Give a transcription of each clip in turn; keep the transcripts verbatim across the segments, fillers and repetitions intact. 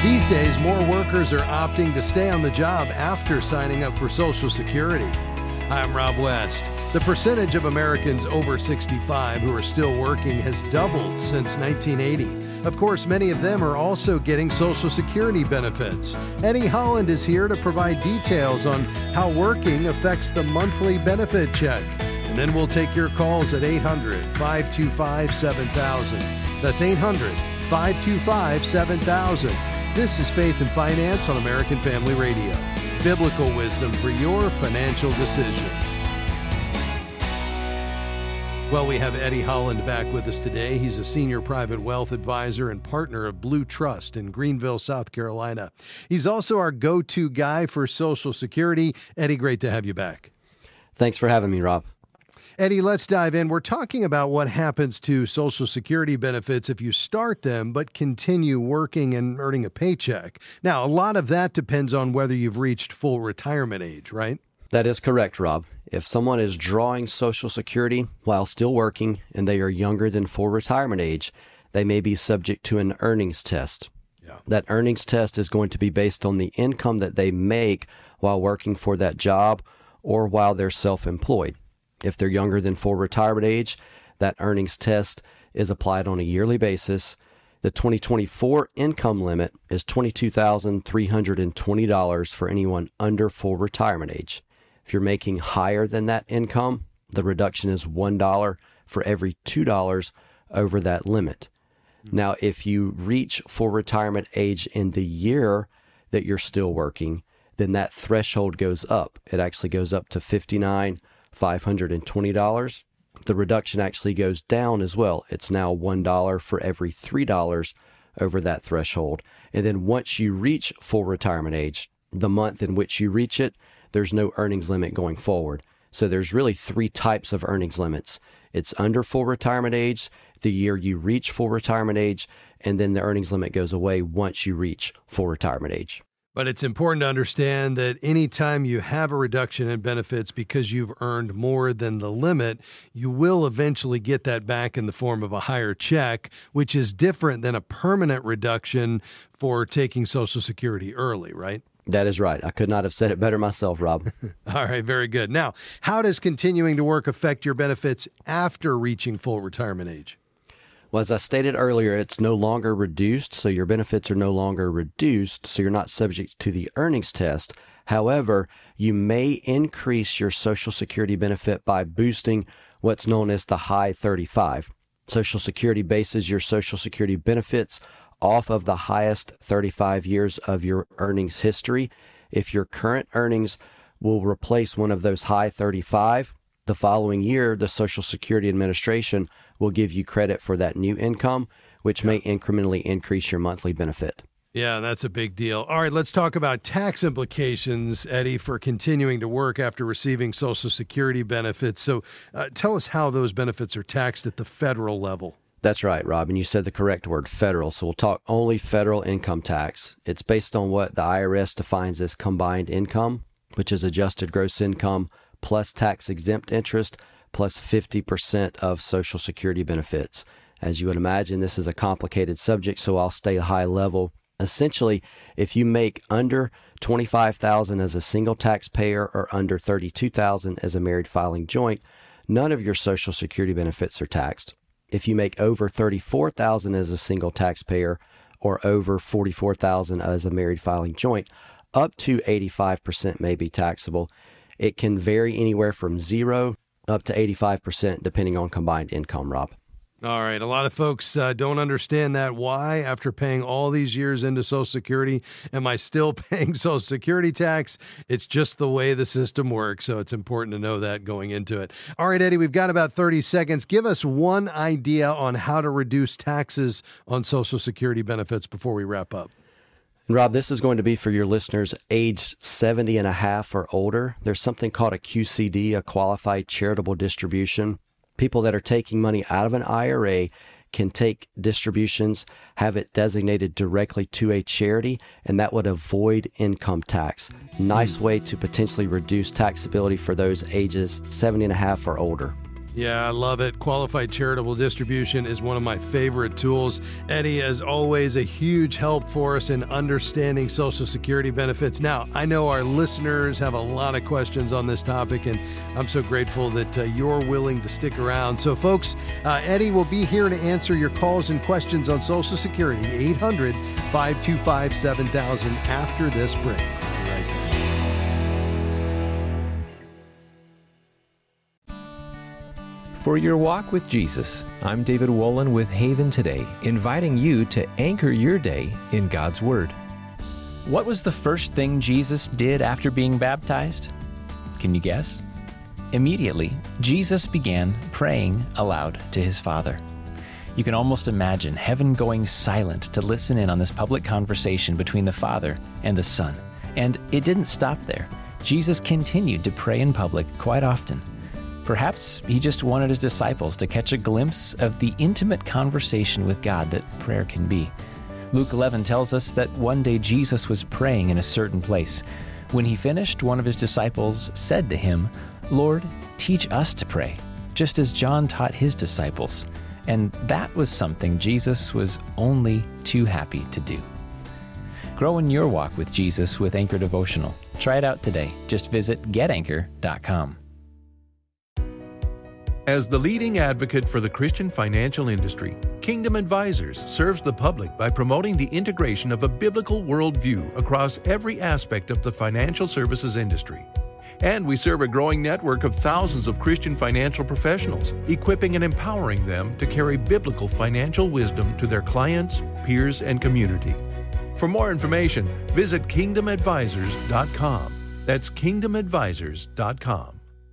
These days, more workers are opting to stay on the job after signing up for Social Security. Hi, I'm Rob West. The percentage of Americans over sixty-five who are still working has doubled since nineteen eighty. Of course, many of them are also getting Social Security benefits. Eddie Holland is here to provide details on how working affects the monthly benefit check. And then we'll take your calls at eight hundred, five two five, seven thousand. That's eight hundred, five two five, seven thousand. This is Faith and Finance on American Family Radio. Biblical wisdom for your financial decisions. Well, we have Eddie Holland back with us today. He's a senior private wealth advisor and partner of Blue Trust in Greenville, South Carolina. He's also our go-to guy for Social Security. Eddie, great to have you back. Thanks for having me, Rob. Eddie, let's dive in. We're talking about what happens to Social Security benefits if you start them but continue working and earning a paycheck. Now, a lot of that depends on whether you've reached full retirement age, right? That is correct, Rob. If someone is drawing Social Security while still working and they are younger than full retirement age, they may be subject to an earnings test. Yeah. That earnings test is going to be based on the income that they make while working for that job or while they're self-employed. If they're younger than full retirement age, that earnings test is applied on a yearly basis. The twenty twenty-four income limit is twenty-two thousand three hundred twenty dollars for anyone under full retirement age. If you're making higher than that income, the reduction is one dollar for every two dollars over that limit. Now, if you reach full retirement age in the year that you're still working, then that threshold goes up. It actually goes up to fifty-nine thousand five hundred twenty dollars. The reduction actually goes down as well. It's now one dollar for every three dollars over that threshold. And then once you reach full retirement age, the month in which you reach it, there's no earnings limit going forward. So there's really three types of earnings limits. It's under full retirement age, the year you reach full retirement age, and then the earnings limit goes away once you reach full retirement age. But it's important to understand that anytime you have a reduction in benefits because you've earned more than the limit, you will eventually get that back in the form of a higher check, which is different than a permanent reduction for taking Social Security early, right? That is right. I could not have said it better myself, Rob. All right, very good. Now, how does continuing to work affect your benefits after reaching full retirement age? Well, as I stated earlier, it's no longer reduced, so your benefits are no longer reduced, so you're not subject to the earnings test. However, you may increase your Social Security benefit by boosting what's known as the high thirty-five. Social Security bases your Social Security benefits off of the highest thirty-five years of your earnings history. If your current earnings will replace one of those high thirty-five, the following year, the Social Security Administration will give you credit for that new income, which may incrementally increase your monthly benefit. Yeah, that's a big deal. All right, let's talk about tax implications, Eddie, for continuing to work after receiving Social Security benefits. So uh, tell us how those benefits are taxed at the federal level. That's right, Rob, and you said the correct word, federal. So we'll talk only federal income tax. It's based on what the I R S defines as combined income, which is adjusted gross income plus tax-exempt interest plus fifty percent of Social Security benefits. As you would imagine, this is a complicated subject, so I'll stay high level. Essentially, if you make under twenty-five thousand dollars as a single taxpayer or under thirty-two thousand dollars as a married filing joint, none of your Social Security benefits are taxed. If you make over thirty-four thousand dollars as a single taxpayer or over forty-four thousand dollars as a married filing joint, up to eighty-five percent may be taxable. It can vary anywhere from zero up to eighty-five percent depending on combined income, Rob. All right. A lot of folks uh, don't understand that. Why, after paying all these years into Social Security, am I still paying Social Security tax? It's just the way the system works, so it's important to know that going into it. All right, Eddie, we've got about thirty seconds. Give us one idea on how to reduce taxes on Social Security benefits before we wrap up. And Rob, this is going to be for your listeners aged seventy and a half or older. There's something called a Q C D, a Qualified Charitable Distribution. People that are taking money out of an I R A can take distributions, have it designated directly to a charity, and that would avoid income tax. Nice way to potentially reduce taxability for those ages seventy and a half or older. Yeah, I love it. Qualified charitable distribution is one of my favorite tools. Eddie, as always, a huge help for us in understanding Social Security benefits. Now, I know our listeners have a lot of questions on this topic, and I'm so grateful that uh, you're willing to stick around. So, folks, uh, Eddie will be here to answer your calls and questions on Social Security, eight hundred, five two five, seven thousand, after this break. Right there. For your walk with Jesus, I'm David Wolin with Haven Today, inviting you to anchor your day in God's Word. What was the first thing Jesus did after being baptized? Can you guess? Immediately, Jesus began praying aloud to his Father. You can almost imagine heaven going silent to listen in on this public conversation between the Father and the Son. And it didn't stop there. Jesus continued to pray in public quite often. Perhaps he just wanted his disciples to catch a glimpse of the intimate conversation with God that prayer can be. Luke eleven tells us that one day Jesus was praying in a certain place. When he finished, one of his disciples said to him, "Lord, teach us to pray, just as John taught his disciples." And that was something Jesus was only too happy to do. Grow in your walk with Jesus with Anchor Devotional. Try it out today. Just visit get anchor dot com. As the leading advocate for the Christian financial industry, Kingdom Advisors serves the public by promoting the integration of a biblical worldview across every aspect of the financial services industry. And we serve a growing network of thousands of Christian financial professionals, equipping and empowering them to carry biblical financial wisdom to their clients, peers, and community. For more information, visit kingdom advisors dot com. That's kingdom advisors dot com.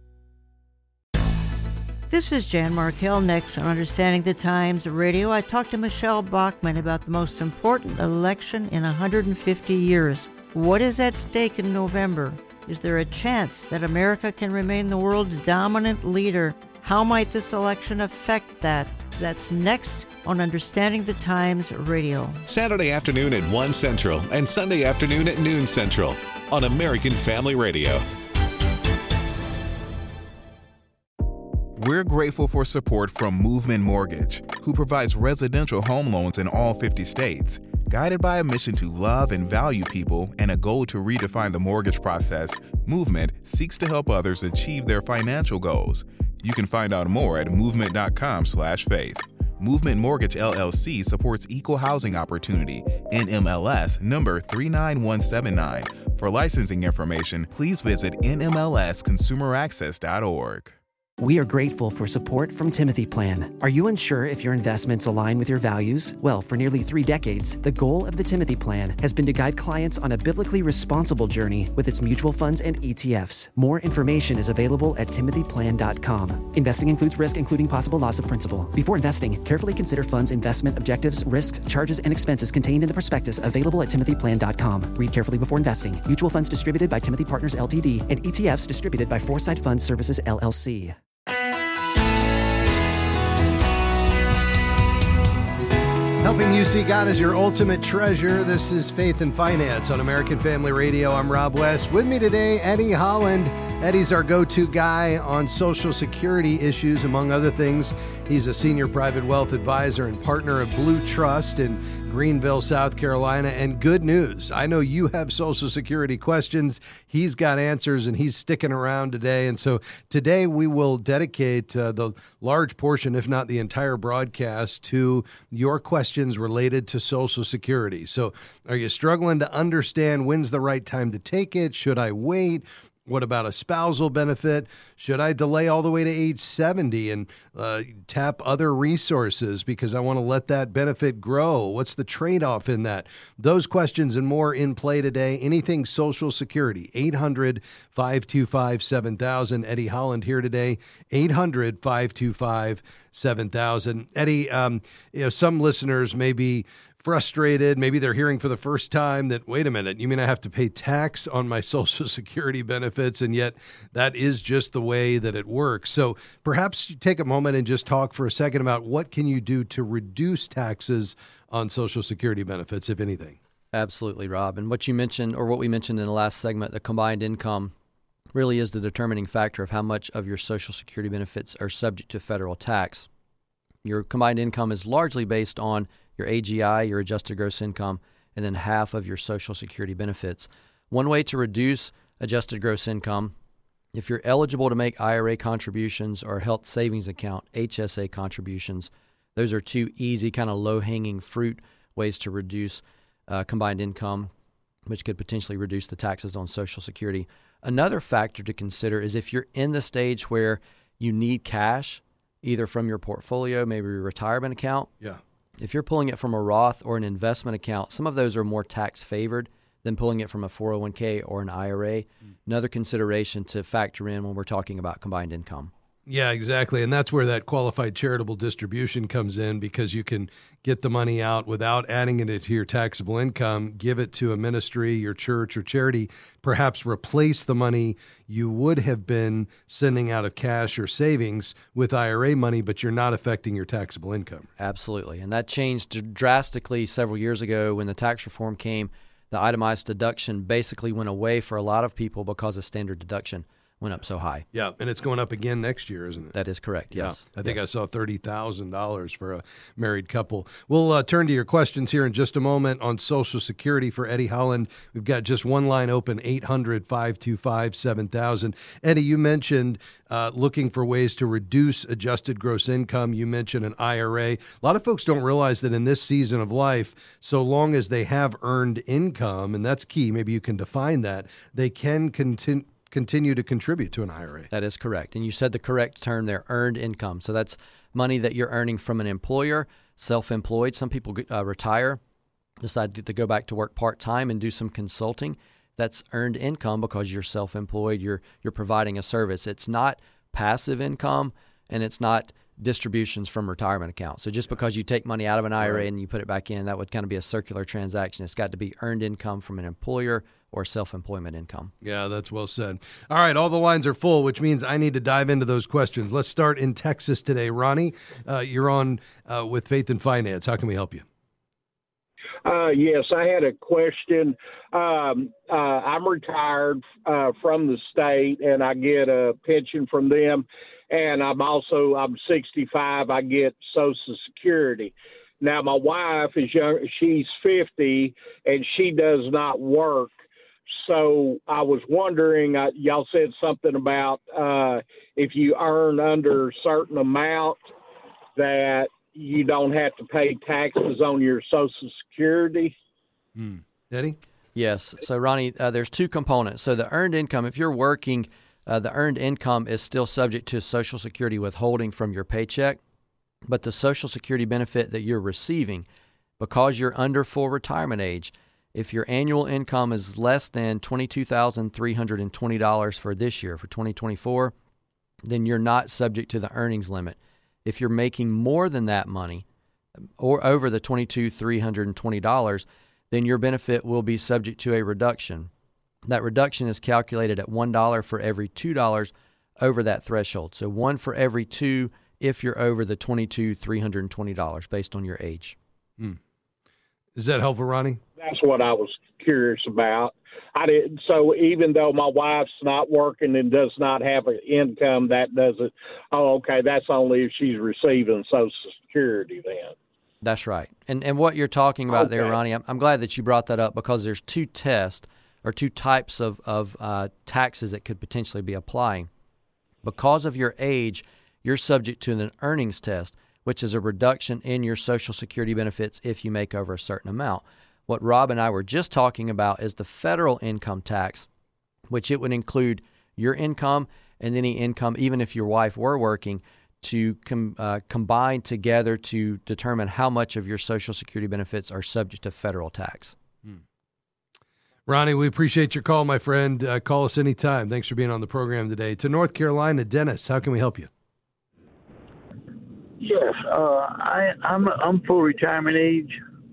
This is Jan Markell. Next on Understanding the Times Radio, I talked to Michelle Bachmann about the most important election in one hundred fifty years. What is at stake in November? Is there a chance that America can remain the world's dominant leader? How might this election affect that? That's next on Understanding the Times Radio. Saturday afternoon at one Central and Sunday afternoon at noon Central on American Family Radio. We're grateful for support from Movement Mortgage, who provides residential home loans in all fifty states. Guided by a mission to love and value people and a goal to redefine the mortgage process, Movement seeks to help others achieve their financial goals. You can find out more at movement dot com slash faith. Movement Mortgage L L C supports equal housing opportunity, N M L S number three nine one seven nine. For licensing information, please visit N M L S consumer access dot org. We are grateful for support from Timothy Plan. Are you unsure if your investments align with your values? Well, for nearly three decades, the goal of the Timothy Plan has been to guide clients on a biblically responsible journey with its mutual funds and E T Fs. More information is available at timothy plan dot com. Investing includes risk, including possible loss of principal. Before investing, carefully consider funds' investment objectives, risks, charges, and expenses contained in the prospectus available at timothy plan dot com. Read carefully before investing. Mutual funds distributed by Timothy Partners L T D and E T Fs distributed by Foresight Fund Services L L C. Helping you see God as your ultimate treasure. This is Faith and Finance on American Family Radio. I'm Rob West. With me today, Eddie Holland. Eddie's our go-to guy on Social Security issues, among other things. He's a senior private wealth advisor and partner of Blue Trust in Greenville, South Carolina. And good news, I know you have Social Security questions. He's got answers, and he's sticking around today. And so today we will dedicate uh, the large portion, if not the entire broadcast, to your questions related to Social Security. So are you struggling to understand when's the right time to take it? Should I wait? What about a spousal benefit? Should I delay all the way to age seventy and uh, tap other resources because I want to let that benefit grow? What's the trade-off in that? Those questions and more in play today. Anything Social Security, eight hundred, five two five, seven thousand. Eddie Holland here today, eight hundred, five two five, seven thousand. Eddie, um, you know, some listeners may be frustrated. Maybe they're hearing for the first time that, wait a minute, you mean I have to pay tax on my Social Security benefits? And yet that is just the way that it works. So perhaps you take a moment and just talk for a second about what can you do to reduce taxes on Social Security benefits, if anything. Absolutely, Rob. And what you mentioned, or what we mentioned in the last segment, the combined income, really is the determining factor of how much of your Social Security benefits are subject to federal tax. Your combined income is largely based on your A G I, your adjusted gross income, and then half of your Social Security benefits. One way to reduce adjusted gross income, if you're eligible to make I R A contributions or health savings account, H S A contributions, those are two easy, kind of low-hanging fruit ways to reduce uh, combined income, which could potentially reduce the taxes on Social Security. Another factor to consider is if you're in the stage where you need cash, either from your portfolio, maybe your retirement account. Yeah. If you're pulling it from a Roth or an investment account, some of those are more tax favored than pulling it from a four oh one k or an I R A. Mm. Another consideration to factor in when we're talking about combined income. Yeah, exactly. And that's where that qualified charitable distribution comes in, because you can get the money out without adding it to your taxable income, give it to a ministry, your church or charity, perhaps replace the money you would have been sending out of cash or savings with I R A money, but you're not affecting your taxable income. Absolutely. And that changed drastically several years ago when the tax reform came. The itemized deduction basically went away for a lot of people because of standard deduction went up so high. Yeah, and it's going up again next year, isn't it? That is correct, yes. Yeah, I think yes. I saw thirty thousand dollars for a married couple. We'll uh, turn to your questions here in just a moment on Social Security for Eddie Holland. We've got just one line open, eight hundred, five two five, seven thousand. Eddie, you mentioned uh, looking for ways to reduce adjusted gross income. You mentioned an I R A. A lot of folks don't realize that in this season of life, so long as they have earned income, and that's key, maybe you can define that, they can continue continue to contribute to an I R A. That is correct. And you said the correct term there, earned income. So that's money that you're earning from an employer, self-employed. Some people uh, retire, decide to, to go back to work part-time and do some consulting. That's earned income because you're self-employed, you're you're providing a service. It's not passive income, and it's not distributions from retirement accounts. So just because you take money out of an I R A right. and you put it back in, that would kind of be a circular transaction. It's got to be earned income from an employer or self-employment income. Yeah, that's well said. All right, all the lines are full, which means I need to dive into those questions. Let's start in Texas today. Ronnie, uh, you're on uh, with Faith and Finance. How can we help you? Uh, yes, I had a question. Um, uh, I'm retired uh, from the state, and I get a pension from them. And I'm also, I'm sixty-five, I get Social Security. Now, my wife is young, she's fifty, and she does not work. So I was wondering, uh, y'all said something about uh, if you earn under a certain amount that you don't have to pay taxes on your Social Security. Hmm. Eddie? Yes. So, Ronnie, uh, there's two components. So the earned income, if you're working, uh, the earned income is still subject to Social Security withholding from your paycheck. But the Social Security benefit that you're receiving, because you're under full retirement age, if your annual income is less than twenty-two thousand three hundred twenty dollars for this year, for twenty twenty-four, then you're not subject to the earnings limit. If you're making more than that money, or over the twenty-two thousand three hundred twenty dollars, then your benefit will be subject to a reduction. That reduction is calculated at one dollar for every two dollars over that threshold. So one for every two if you're over the twenty-two thousand three hundred twenty dollars based on your age. Hmm. Is that helpful, Ronnie? That's what I was curious about. I did so even though my wife's not working and does not have an income, that doesn't. Oh, okay. That's only if she's receiving Social Security then. That's right. And and what you're talking about okay. there, Ronnie, I'm, I'm glad that you brought that up, because there's two tests or two types of of uh, taxes that could potentially be applying. Because of your age, you're subject to an earnings test, which is a reduction in your Social Security benefits if you make over a certain amount. What Rob and I were just talking about is the federal income tax, which it would include your income and any income, even if your wife were working, to com- uh, combine together to determine how much of your Social Security benefits are subject to federal tax. Hmm. Ronnie, we appreciate your call, my friend. Uh, call us anytime. Thanks for being on the program today. To North Carolina, Dennis, how can we help you? Yes, uh, I, I'm I'm full retirement age,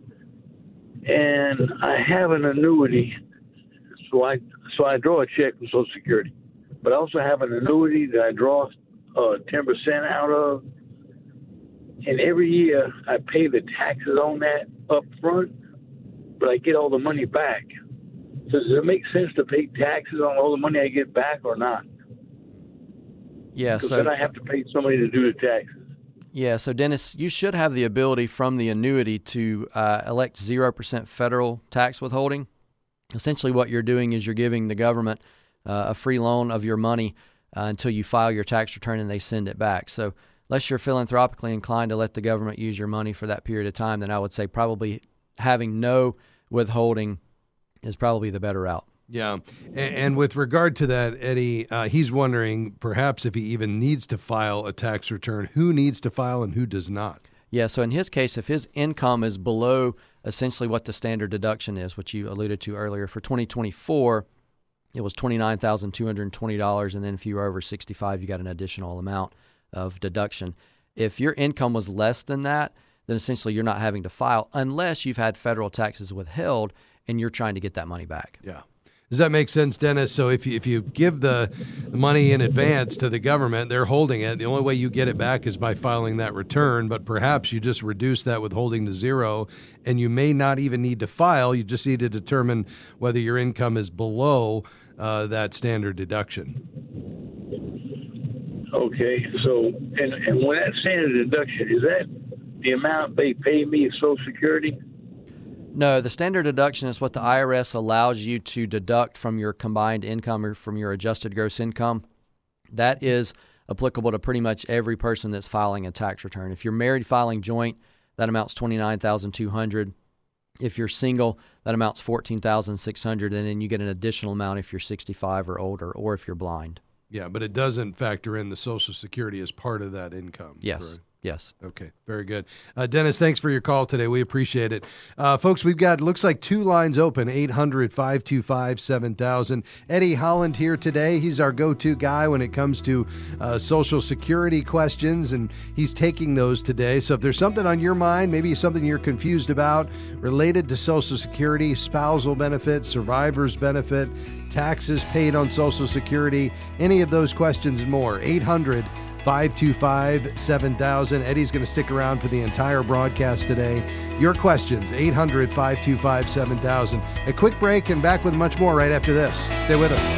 and I have an annuity, so I so I draw a check from Social Security, but I also have an annuity that I draw uh, ten percent out of, and every year I pay the taxes on that up front, but I get all the money back. does it make sense to pay taxes on all the money I get back or not? Yeah, because so then I have to pay somebody to do the taxes. Yeah, so Dennis, you should have the ability from the annuity to uh, elect zero percent federal tax withholding. Essentially what you're doing is you're giving the government uh, a free loan of your money uh, until you file your tax return and they send it back. So unless you're philanthropically inclined to let the government use your money for that period of time, then I would say probably having no withholding is probably the better route. Yeah. And, and with regard to that, Eddie, uh, he's wondering perhaps if he even needs to file a tax return, who needs to file and who does not. Yeah, so in his case, if his income is below essentially what the standard deduction is, which you alluded to earlier, for twenty twenty-four, it was twenty-nine thousand two hundred twenty dollars, and then if you were over sixty-five, you got an additional amount of deduction. If your income was less than that, then essentially you're not having to file unless you've had federal taxes withheld and you're trying to get that money back. Yeah. Does that make sense, Dennis? So if you, if you give the money in advance to the government, they're holding it. The only way you get it back is by filing that return, but perhaps you just reduce that withholding to zero, and you may not even need to file. You just need to determine whether your income is below uh, that standard deduction. Okay, so, and, and when that standard deduction, is that the amount they pay me of Social Security? No, the standard deduction is what the I R S allows you to deduct from your combined income or from your adjusted gross income. That is applicable to pretty much every person that's filing a tax return. If you're married filing joint, that amounts twenty-nine thousand two hundred dollars. If you're single, that amounts fourteen thousand six hundred dollars, and then you get an additional amount if you're sixty-five or older or if you're blind. Yeah, but it doesn't factor in the Social Security as part of that income. Yes. Correct? Yes. Okay, very good. Uh, Dennis, thanks for your call today. We appreciate it. Uh, folks, we've got, looks like two lines open, eight hundred, five two five, seven thousand. Eddie Holland here today. He's our go-to guy when it comes to uh, Social Security questions, and he's taking those today. So if there's something on your mind, maybe something you're confused about related to Social Security, spousal benefit, survivor's benefit, taxes paid on Social Security, any of those questions and more, eight hundred, five two five, seven thousand. Eddie's going to stick around for the entire broadcast today. Your questions, eight hundred, five two five, seven thousand. A quick break and back with much more right after this. Stay with us.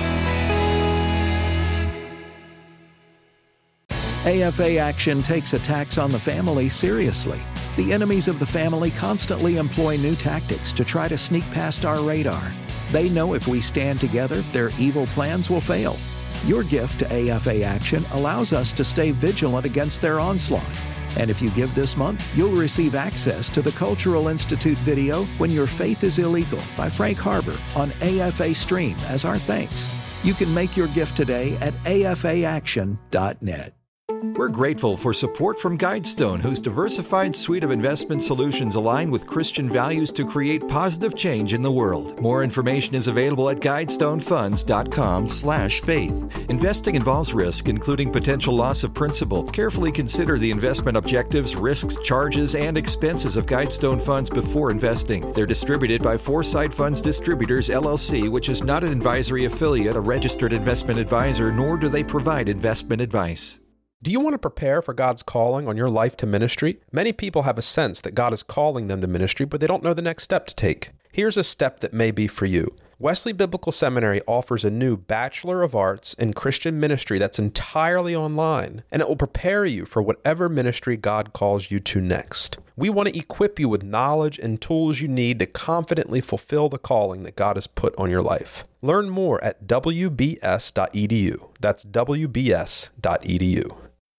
A F A Action takes attacks on the family seriously. The enemies of the family constantly employ new tactics to try to sneak past our radar. They know if we stand together, their evil plans will fail. Your gift to A F A Action allows us to stay vigilant against their onslaught. And if you give this month, you'll receive access to the Cultural Institute video When Your Faith is Illegal by Frank Harbor on A F A Stream as our thanks. You can make your gift today at A F A action dot net. We're grateful for support from Guidestone, whose diversified suite of investment solutions align with Christian values to create positive change in the world. More information is available at guidestonefunds dot com slash faith. Investing involves risk, including potential loss of principal. Carefully consider the investment objectives, risks, charges, and expenses of Guidestone Funds before investing. They're distributed by Foresight Funds Distributors, L L C, which is not an advisory affiliate, a registered investment advisor, nor do they provide investment advice. Do you want to prepare for God's calling on your life to ministry? Many people have a sense that God is calling them to ministry, but they don't know the next step to take. Here's a step that may be for you. Wesley Biblical Seminary offers a new Bachelor of Arts in Christian Ministry that's entirely online, and it will prepare you for whatever ministry God calls you to next. We want to equip you with knowledge and tools you need to confidently fulfill the calling that God has put on your life. Learn more at w b s dot e d u. That's w b s dot e d u.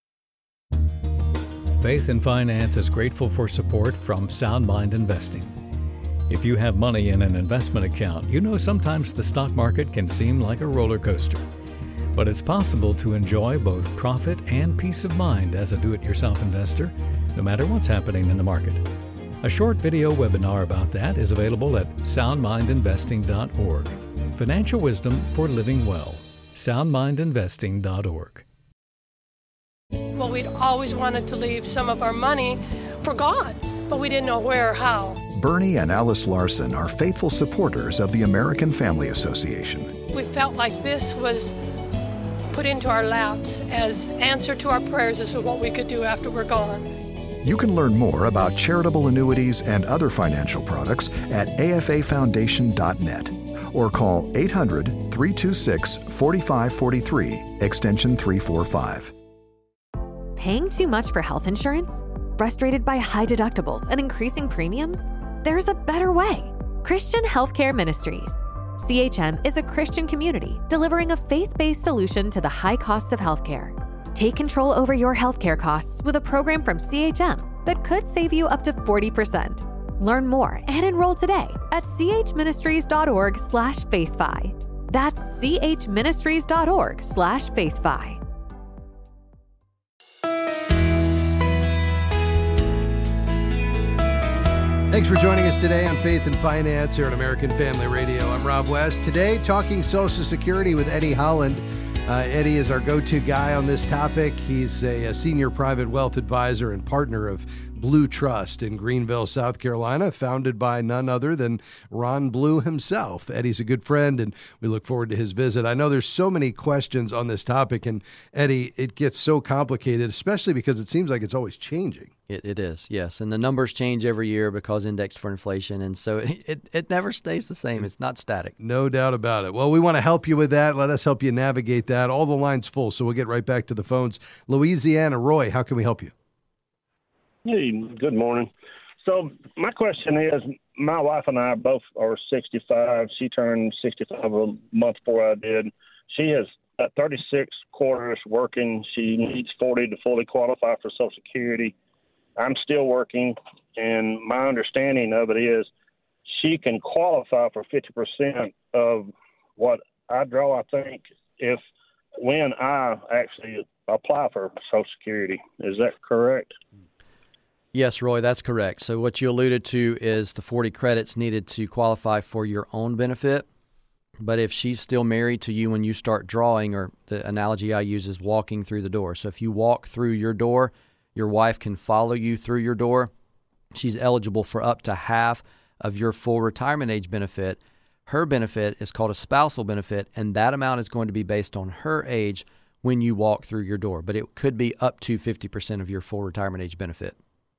Faith and Finance is grateful for support from Sound Mind Investing. If you have money in an investment account, you know sometimes the stock market can seem like a roller coaster. But it's possible to enjoy both profit and peace of mind as a do-it-yourself investor, no matter what's happening in the market. A short video webinar about that is available at sound mind investing dot org. Financial wisdom for living well. sound mind investing dot org. Well, we'd always wanted to leave some of our money for God, but we didn't know where or how. Bernie and Alice Larson are faithful supporters of the American Family Association. We felt like this was put into our laps as answer to our prayers as to what we could do after we're gone. You can learn more about charitable annuities and other financial products at a f a foundation dot net or call eight hundred, three two six, four five four three, extension three forty-five. Paying too much for health insurance? Frustrated by high deductibles and increasing premiums? There's a better way. Christian Healthcare Ministries. C H M is a Christian community delivering a faith-based solution to the high costs of healthcare. Take control over your healthcare costs with a program from C H M that could save you up to forty percent. Learn more and enroll today at chministries.org slash faithfi. That's chministries.org slash faithfi. Thanks for joining us today on Faith and Finance here on American Family Radio. I'm Rob West. Today, talking Social Security with Eddie Holland. Uh, Eddie is our go-to guy on this topic. He's a, a senior private wealth advisor and partner of Blue Trust in Greenville, South Carolina, founded by none other than Ron Blue himself. Eddie's a good friend, and we look forward to his visit. I know there's so many questions on this topic, and Eddie, it gets so complicated, especially because it seems like it's always changing. It, it is, yes. And the numbers change every year because indexed for inflation. And so it, it, it never stays the same. It's not static. No doubt about it. Well, we want to help you with that. Let us help you navigate that. All the lines full, so we'll get right back to the phones. Louisiana, Roy, how can we help you? Hey, good morning. So my question is, my wife and I both are sixty-five. She turned sixty-five a month before I did. She has at thirty-six quarters working. She needs forty to fully qualify for Social Security. I'm still working, and my understanding of it is she can qualify for fifty percent of what I draw, I think, if when I actually apply for Social Security. Is that correct? Yes, Roy, that's correct. So what you alluded to is the forty credits needed to qualify for your own benefit. But if she's still married to you when you start drawing, or the analogy I use is walking through the door. So if you walk through your door, your wife can follow you through your door. She's eligible for up to half of your full retirement age benefit. Her benefit is called a spousal benefit, and that amount is going to be based on her age when you walk through your door. But it could be up to fifty percent of your full retirement age benefit.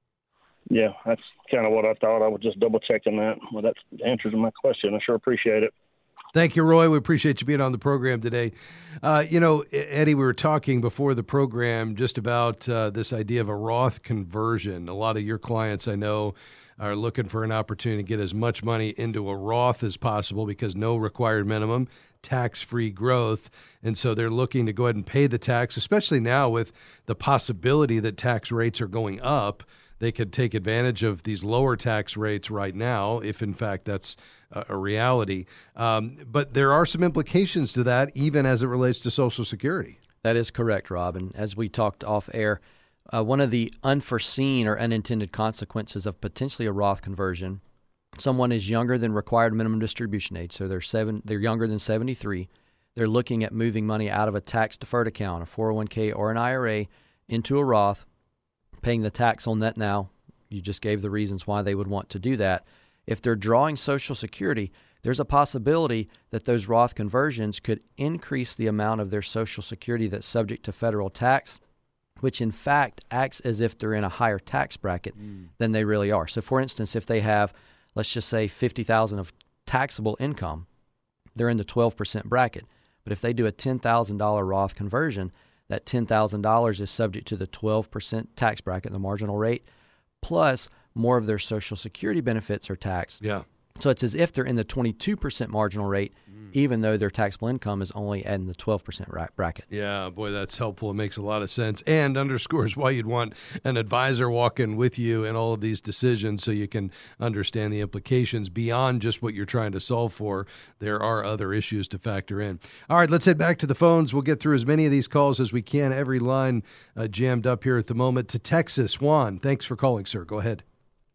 Yeah, that's kind of what I thought. I was just double checking that. Well, that answers my question. I sure appreciate it. Thank you, Roy. We appreciate you being on the program today. Uh, you know, Eddie, we were talking before the program just about uh, this idea of a Roth conversion. A lot of your clients, I know, are looking for an opportunity to get as much money into a Roth as possible because no required minimum, tax-free growth. And so they're looking to go ahead and pay the tax, especially now with the possibility that tax rates are going up. They could take advantage of these lower tax rates right now, if in fact that's a, a reality. Um, but there are some implications to that, even as it relates to Social Security. That is correct, Rob. And as we talked off air, uh, one of the unforeseen or unintended consequences of potentially a Roth conversion, someone is younger than required minimum distribution age, so they're seven, they're younger than seventy-three. They're looking at moving money out of a tax-deferred account, a four oh one k or an I R A, into a Roth, paying the tax on that now. You just gave the reasons why they would want to do that. If they're drawing Social Security, there's a possibility that those Roth conversions could increase the amount of their Social Security that's subject to federal tax, which in fact acts as if they're in a higher tax bracket mm. than they really are. So for instance, if they have, let's just say fifty thousand dollars of taxable income, they're in the twelve percent bracket. But if they do a ten thousand dollars Roth conversion, that ten thousand dollars is subject to the twelve percent tax bracket, the marginal rate, plus more of their Social Security benefits are taxed. Yeah. So it's as if they're in the twenty-two percent marginal rate, mm. even though their taxable income is only in the twelve percent bracket. Yeah, boy, that's helpful. It makes a lot of sense and underscores why you'd want an advisor walking with you in all of these decisions so you can understand the implications beyond just what you're trying to solve for. There are other issues to factor in. All right, let's head back to the phones. We'll get through as many of these calls as we can. Every line uh, jammed up here at the moment. To Texas, Juan, thanks for calling, sir. Go ahead.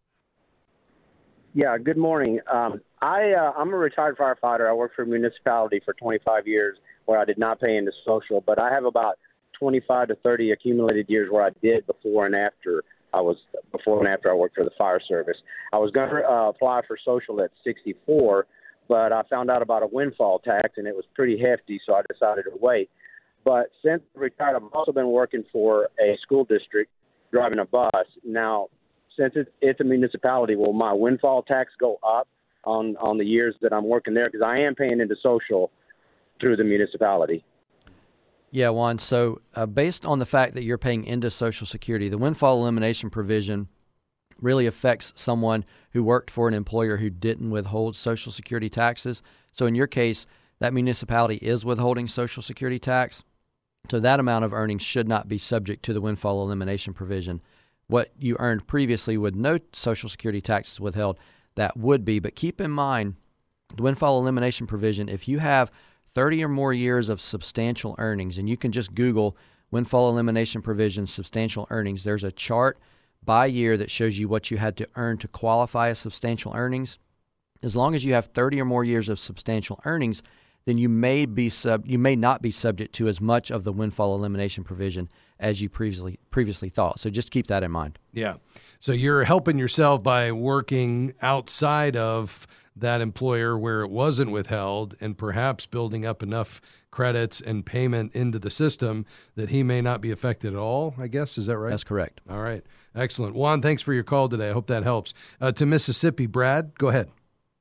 Yeah, good morning. Um, I, uh, I'm a retired firefighter. I worked for a municipality for twenty-five years where I did not pay into social, but I have about twenty-five to thirty accumulated years where I did before and after I was before and after I worked for the fire service. I was going to uh, apply for social at sixty-four, but I found out about a windfall tax, and it was pretty hefty, so I decided to wait. But since I retired, I've also been working for a school district driving a bus. Now, since it's, it's a municipality, will my windfall tax go up on, on the years that I'm working there because I am paying into social through the municipality. Yeah, Juan. So uh, based on the fact that you're paying into Social Security, the windfall elimination provision really affects someone who worked for an employer who didn't withhold Social Security taxes. So in your case, that municipality is withholding Social Security tax. So that amount of earnings should not be subject to the windfall elimination provision. What you earned previously with no Social Security taxes withheld, that would be. But keep in mind, the windfall elimination provision, if you have thirty or more years of substantial earnings, and you can just Google windfall elimination provision substantial earnings, there's a chart by year that shows you what you had to earn to qualify as substantial earnings. As long as you have thirty or more years of substantial earnings, then you may be sub you may not be subject to as much of the windfall elimination provision as you previously previously thought. So just keep that in mind. Yeah. So you're helping yourself by working outside of that employer where it wasn't withheld and perhaps building up enough credits and payment into the system that he may not be affected at all, I guess. Is that right? That's correct. All right. Excellent. Juan, thanks for your call today. I hope that helps. Uh, to Mississippi, Brad, go ahead.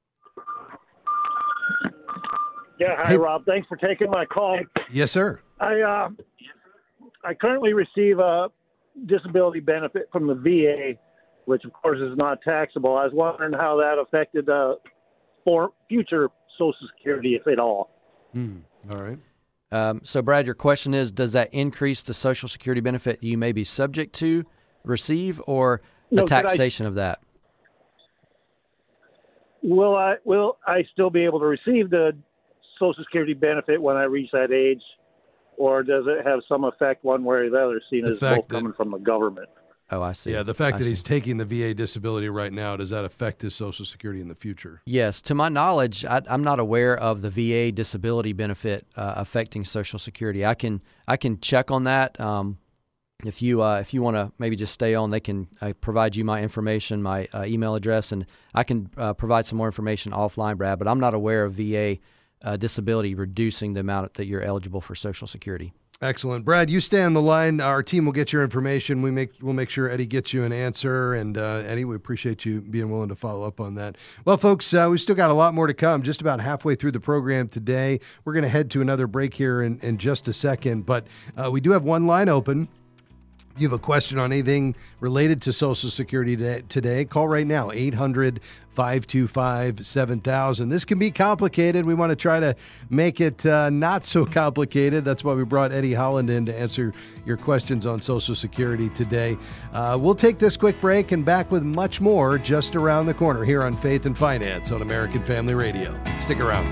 Yeah, hi, Hey. Rob. Thanks for taking my call. Yes, sir. I uh, I currently receive a disability benefit from the V A, which, of course, is not taxable. I was wondering how that affected uh, for future Social Security, if at all. Hmm. All right. Um, so, Brad, your question is, does that increase the Social Security benefit you may be subject to receive, or the No, could I- taxation of that? Will I will I still be able to receive the Social Security benefit when I reach that age, or does it have some effect one way or the other, seeing The as fact both that- coming from the government? Oh, I see. Yeah, the fact I that see. he's taking the V A disability right now, does that affect his Social Security in the future? Yes, to my knowledge, I, I'm not aware of the V A disability benefit uh, affecting Social Security. I can I can check on that. Um, if you uh, if you want to maybe just stay on, they can uh, provide you my information, my uh, email address, and I can uh, provide some more information offline, Brad. But I'm not aware of V A uh, disability reducing the amount that you're eligible for Social Security. Excellent. Brad, you stay on the line. Our team will get your information. We make, we'll make sure Eddie gets you an answer. And uh, Eddie, we appreciate you being willing to follow up on that. Well, folks, uh, we've still got a lot more to come. Just about halfway through the program today. We're going to head to another break here in, in just a second. But uh, we do have one line open. If you have a question on anything related to Social Security today, call right now, eight hundred, five two five, seven thousand. This can be complicated. We want to try to make it uh, not so complicated. That's why we brought Eddie Holland in to answer your questions on Social Security today. Uh, we'll take this quick break and back with much more just around the corner here on Faith and Finance on American Family Radio. Stick around.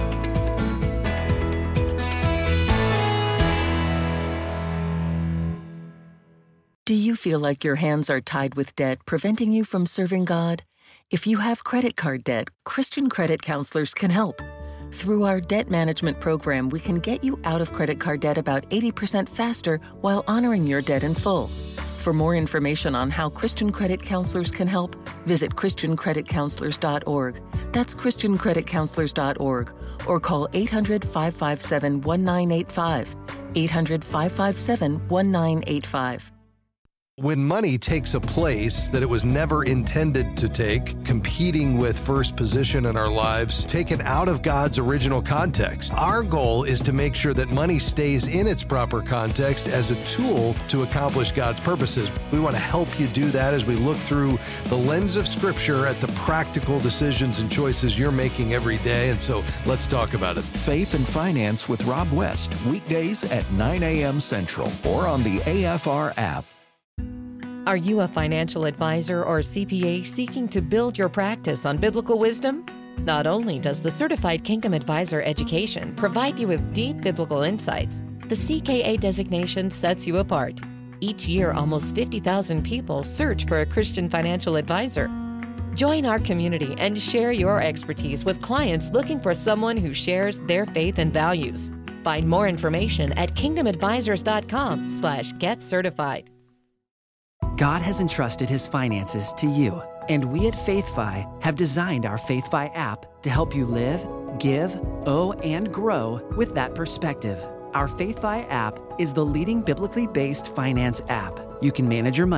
Do you feel like your hands are tied with debt, preventing you from serving God? If you have credit card debt, Christian Credit Counselors can help. Through our debt management program, we can get you out of credit card debt about eighty percent faster while honoring your debt in full. For more information on how Christian Credit Counselors can help, visit christian credit counselors dot org. That's christian credit counselors dot org, or call eight hundred, five five seven, one nine eight five. eight hundred, five five seven, one nine eight five. When money takes a place that it was never intended to take, competing with first position in our lives, taken out of God's original context, our goal is to make sure that money stays in its proper context as a tool to accomplish God's purposes. We want to help you do that as we look through the lens of Scripture at the practical decisions and choices you're making every day. And so let's talk about it. Faith and Finance with Rob West, weekdays at nine a.m. Central or on the A F R app. Are you a financial advisor or C P A seeking to build your practice on biblical wisdom? Not only does the Certified Kingdom Advisor education provide you with deep biblical insights, the C K A designation sets you apart. Each year, almost fifty thousand people search for a Christian financial advisor. Join our community and share your expertise with clients looking for someone who shares their faith and values. Find more information at kingdom advisors dot com slash get certified. God has entrusted His finances to you, and we at FaithFi have designed our FaithFi app to help you live, give, owe, and grow with that perspective. Our FaithFi app is the leading biblically based finance app. You can manage your money,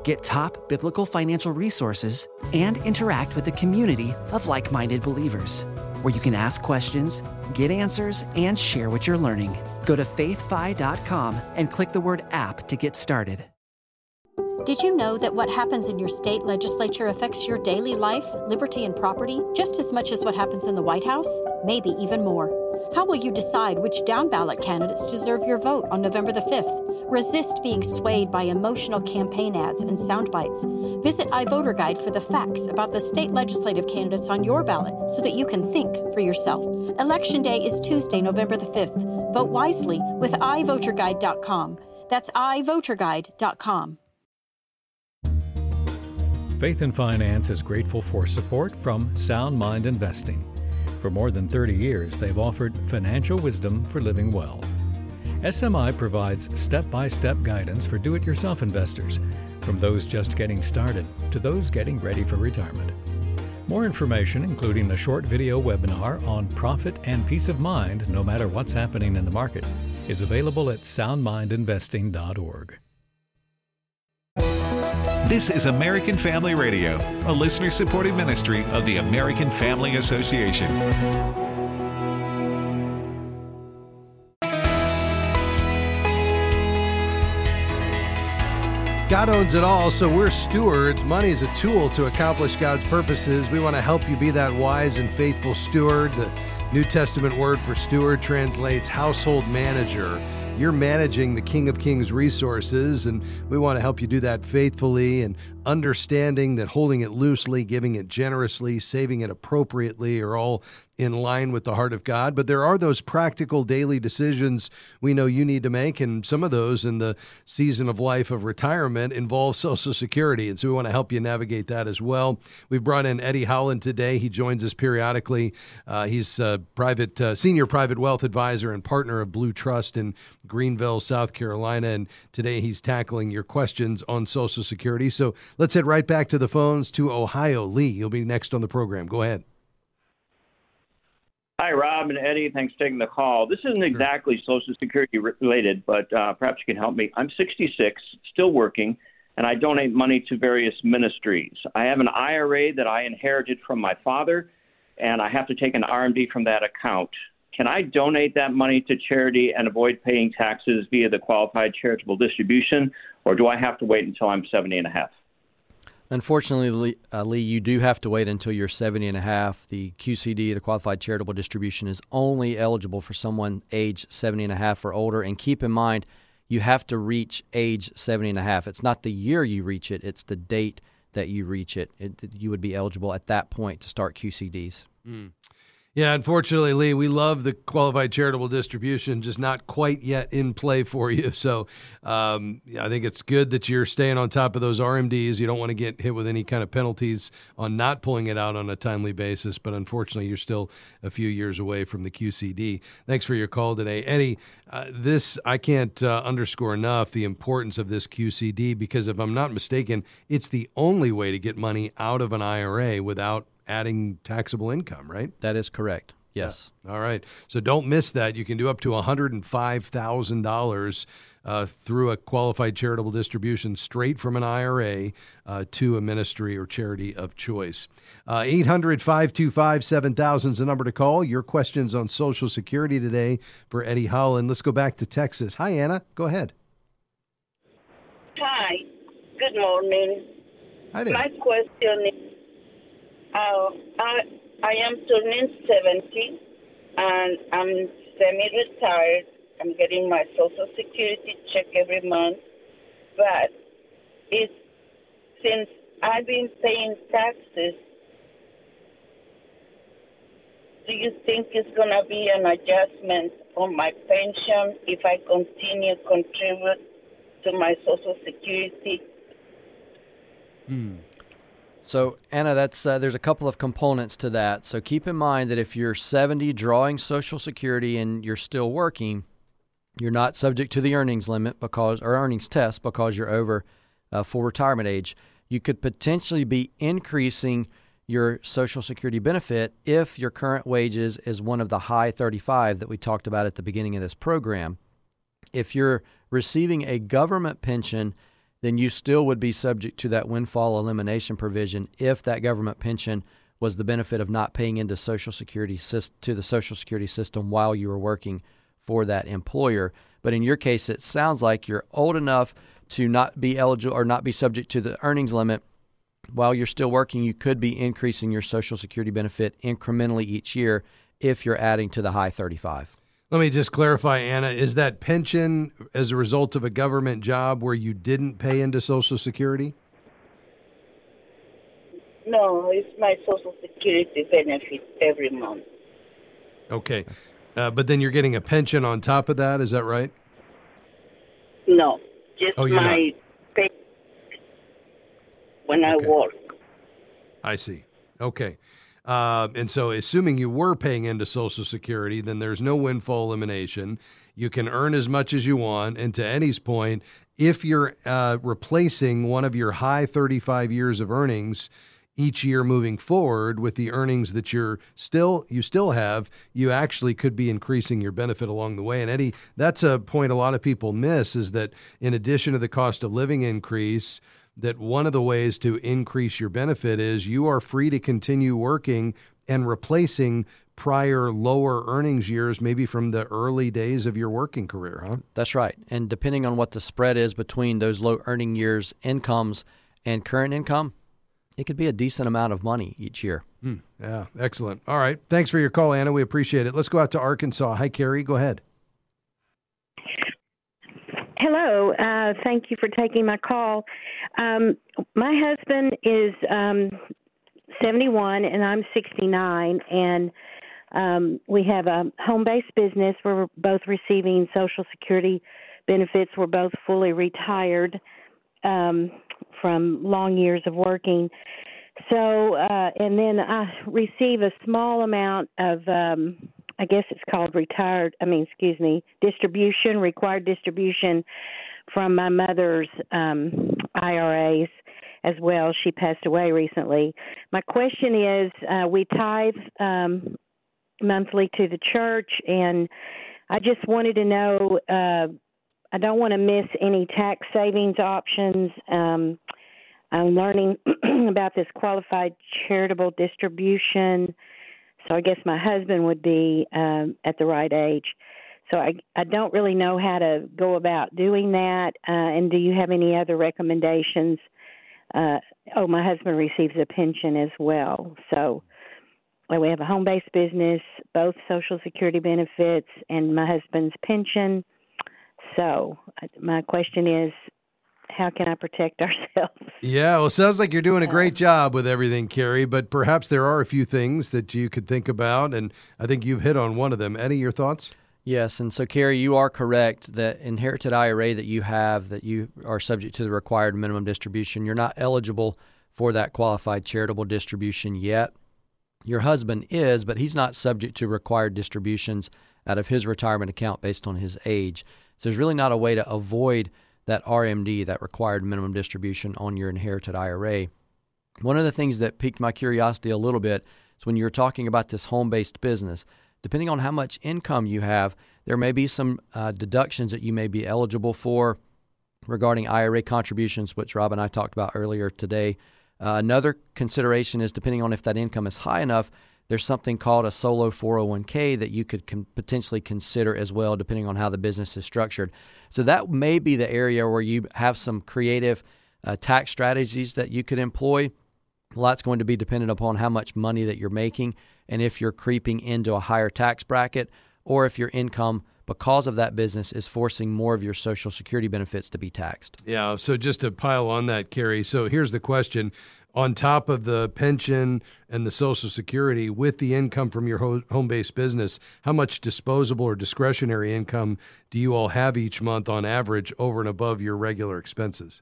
get top biblical financial resources, and interact with a community of like-minded believers, where you can ask questions, get answers, and share what you're learning. Go to faith fi dot com and click the word app to get started. Did you know that what happens in your state legislature affects your daily life, liberty, and property just as much as what happens in the White House? Maybe even more. How will you decide which down-ballot candidates deserve your vote on November the fifth? Resist being swayed by emotional campaign ads and sound bites. Visit iVoterGuide for the facts about the state legislative candidates on your ballot so that you can think for yourself. Election Day is Tuesday, November the fifth. Vote wisely with i voter guide dot com. That's i voter guide dot com. Faith and Finance is grateful for support from Sound Mind Investing. For more than thirty years, they've offered financial wisdom for living well. S M I provides step-by-step guidance for do-it-yourself investors, from those just getting started to those getting ready for retirement. More information, including a short video webinar on profit and peace of mind no matter what's happening in the market, is available at sound mind investing dot org. This is American Family Radio, a listener-supported ministry of the American Family Association. God owns it all, so we're stewards. Money is a tool to accomplish God's purposes. We want to help you be that wise and faithful steward. The New Testament word for steward translates household manager. You're managing the King of Kings resources, and we want to help you do that faithfully and understanding that holding it loosely, giving it generously, saving it appropriately are all in line with the heart of God. But there are those practical daily decisions we know you need to make, and some of those in the season of life of retirement involve Social Security, and so we want to help you navigate that as well. We've brought in Eddie Holland today. He joins us periodically. Uh, he's a private, uh, senior private wealth advisor and partner of Blue Trust in Greenville, South Carolina, and today he's tackling your questions on Social Security. So let's head right back to the phones to Ohio. Lee, you'll be next on the program. Go ahead. Hi, Rob and Eddie. Thanks for taking the call. This isn't exactly Social Security related, but uh, perhaps you can help me. I'm sixty-six, still working, and I donate money to various ministries. I have an I R A that I inherited from my father, and I have to take an R M D from that account. Can I donate that money to charity and avoid paying taxes via the qualified charitable distribution, or do I have to wait until I'm seventy and a half? Unfortunately, Lee, uh, Lee, you do have to wait until you're seventy and a half. The Q C D, the Qualified Charitable Distribution, is only eligible for someone age seventy and a half or older. And keep in mind, you have to reach age seventy and a half. It's not the year you reach it, it's the date that you reach it. it you would be eligible at that point to start Q C Ds. Mm. Yeah, unfortunately, Lee, we love the qualified charitable distribution, just not quite yet in play for you. So um, yeah, I think it's good that you're staying on top of those R M Ds. You don't want to get hit with any kind of penalties on not pulling it out on a timely basis. But unfortunately, you're still a few years away from the Q C D. Thanks for your call today. Eddie, uh, this, I can't uh, underscore enough the importance of this Q C D, because if I'm not mistaken, it's the only way to get money out of an I R A without adding taxable income, right? That is correct. Yes. Yeah. All right. So don't miss that. You can do up to one hundred five thousand dollars uh, through a qualified charitable distribution straight from an I R A uh, to a ministry or charity of choice. Uh, eight hundred, five two five, seven thousand is the number to call. Your questions on Social Security today for Eddie Holland. Let's go back to Texas. Hi, Anna. Go ahead. Hi. Good morning. Hi there. My question is, Uh, I I am turning seventy, and I'm semi-retired. I'm getting my Social Security check every month, but it's since I've been paying taxes. Do you think it's gonna be an adjustment on my pension if I continue contribute to my Social Security? Hmm. So, Anna, that's uh, there's a couple of components to that. So keep in mind that if you're seventy drawing Social Security and you're still working, you're not subject to the earnings limit because or earnings test because you're over uh, full retirement age. You could potentially be increasing your Social Security benefit if your current wages is one of the high thirty-five that we talked about at the beginning of this program. If you're receiving a government pension then you still would be subject to that windfall elimination provision if that government pension was the benefit of not paying into Social Security to the Social Security system while you were working for that employer. But in your case, it sounds like you're old enough to not be eligible or not be subject to the earnings limit. While you're still working, you could be increasing your Social Security benefit incrementally each year if you're adding to the high thirty-five. Let me just clarify, Anna, is that pension as a result of a government job where you didn't pay into Social Security? No, it's my Social Security benefit every month. Okay. Uh, but then you're getting a pension on top of that, is that right? No, just oh, you're my pay when okay. I work. I see. Okay. Uh, and so assuming you were paying into Social Security, then there's no windfall elimination. You can earn as much as you want. And to Eddie's point, if you're uh, replacing one of your high thirty-five years of earnings each year moving forward with the earnings that you're still you still have, you actually could be increasing your benefit along the way. And Eddie, that's a point a lot of people miss, is that in addition to the cost of living increase, that one of the ways to increase your benefit is you are free to continue working and replacing prior lower earnings years, maybe from the early days of your working career, huh? That's right. And depending on what the spread is between those low earning years incomes and current income, it could be a decent amount of money each year. Mm, yeah, excellent. All right. Thanks for your call, Anna. We appreciate it. Let's go out to Arkansas. Hi, Carrie. Go ahead. Hello. Uh, thank you for taking my call. Um, my husband is um, seventy-one and I'm sixty-nine, and um, we have a home-based business. We're both receiving Social Security benefits. We're both fully retired um, from long years of working. So, uh, and then I receive a small amount of um I guess it's called retired, I mean, excuse me, distribution, required distribution from my mother's um, I R As as well. She passed away recently. My question is, uh, we tithe um, monthly to the church, and I just wanted to know, uh, I don't want to miss any tax savings options. Um, I'm learning about this qualified charitable distribution. So I guess my husband would be um, at the right age. So I, I don't really know how to go about doing that. Uh, and do you have any other recommendations? Uh, oh, my husband receives a pension as well. So well, we have a home-based business, both Social Security benefits, and my husband's pension. So my question is, how can I protect ourselves? Yeah, well, it sounds like you're doing a great job with everything, Carrie, but perhaps there are a few things that you could think about, and I think you've hit on one of them. Eddie, your thoughts? Yes, and so, Carrie, you are correct that inherited I R A that you have, that you are subject to the required minimum distribution, you're not eligible for that qualified charitable distribution yet. Your husband is, but he's not subject to required distributions out of his retirement account based on his age. So there's really not a way to avoid that R M D, that required minimum distribution on your inherited I R A. One of the things that piqued my curiosity a little bit is when you're talking about this home-based business, depending on how much income you have, there may be some uh, deductions that you may be eligible for regarding I R A contributions, which Rob and I talked about earlier today. Uh, another consideration is depending on if that income is high enough, there's something called a solo four oh one k that you could con- potentially consider as well, depending on how the business is structured. So that may be the area where you have some creative uh, tax strategies that you could employ. A lot's going to be dependent upon how much money that you're making and if you're creeping into a higher tax bracket or if your income, because of that business, is forcing more of your Social Security benefits to be taxed. Yeah, so just to pile on that, Carrie, so here's the question. On top of the pension and the Social Security, with the income from your home-based business, how much disposable or discretionary income do you all have each month on average over and above your regular expenses?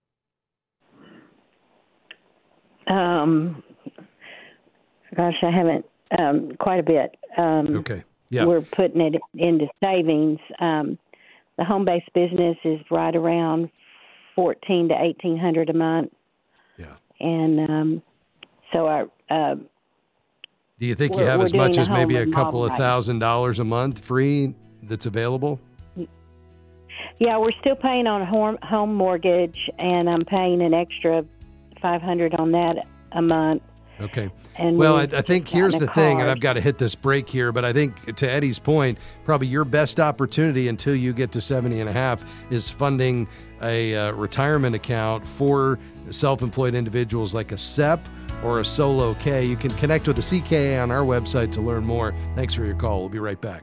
Um, gosh, I haven't, um, quite a bit. Um, okay. Yeah. We're putting it into savings. Um, the home-based business is right around fourteen to eighteen hundred a month. Yeah. And um, so our. Uh, Do you think you have as much as maybe a couple of thousand dollars a month free that's available? Yeah, we're still paying on a home, home mortgage, and I'm paying an extra five hundred dollars on that a month. Okay. And well, I, we've I think just here's gotten the a thing, and car. I've got to hit this break here, but I think to Eddie's point, probably your best opportunity until you get to seventy and a half is funding a uh, retirement account for self-employed individuals like a S E P or a Solo K. You can connect with the C K A on our website to learn more. Thanks for your call. We'll be right back.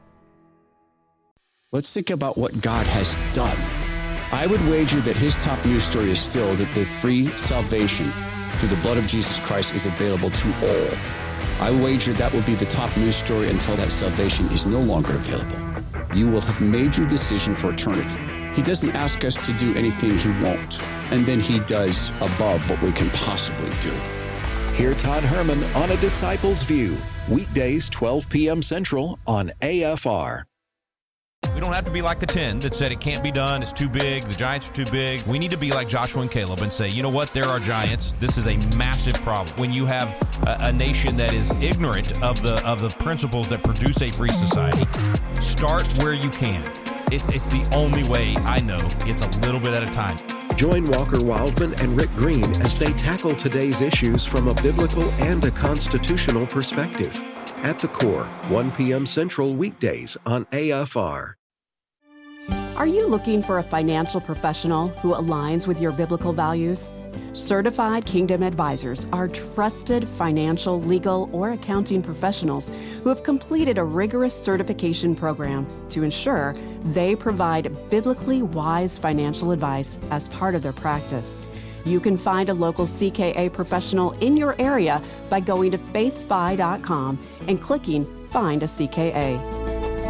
Let's think about what God has done. I would wager that his top news story is still that the free salvation through the blood of Jesus Christ is available to all. I wager that will be the top news story until that salvation is no longer available. You will have made your decision for eternity. He doesn't ask us to do anything he won't, and then he does above what we can possibly do. Hear Todd Herman on A Disciple's View, weekdays twelve p.m. Central on A F R. We don't have to be like the ten that said it can't be done, it's too big, the Giants are too big. We need to be like Joshua and Caleb and say, you know what, there are giants. This is a massive problem. When you have a, a nation that is ignorant of the of the principles that produce a free society, start where you can. It's, it's the only way I know. It's a little bit at a time. Join Walker Wildman and Rick Green as they tackle today's issues from a biblical and a constitutional perspective. At the Core, one p.m. Central weekdays on A F R. Are you looking for a financial professional who aligns with your biblical values? Certified Kingdom Advisors are trusted financial, legal, or accounting professionals who have completed a rigorous certification program to ensure they provide biblically wise financial advice as part of their practice. You can find a local C K A professional in your area by going to faith fi dot com and clicking Find a C K A.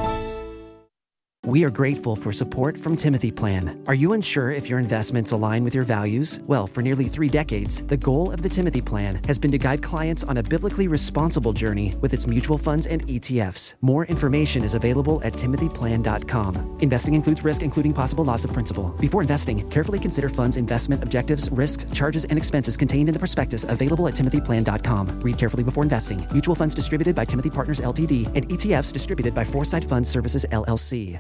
We are grateful for support from Timothy Plan. Are you unsure if your investments align with your values? Well, for nearly three decades, the goal of the Timothy Plan has been to guide clients on a biblically responsible journey with its mutual funds and E T Fs. More information is available at timothy plan dot com. Investing includes risk, including possible loss of principal. Before investing, carefully consider funds' investment objectives, risks, charges, and expenses contained in the prospectus available at timothy plan dot com. Read carefully before investing. Mutual funds distributed by Timothy Partners Ltd and E T Fs distributed by Foresight Fund Services L L C.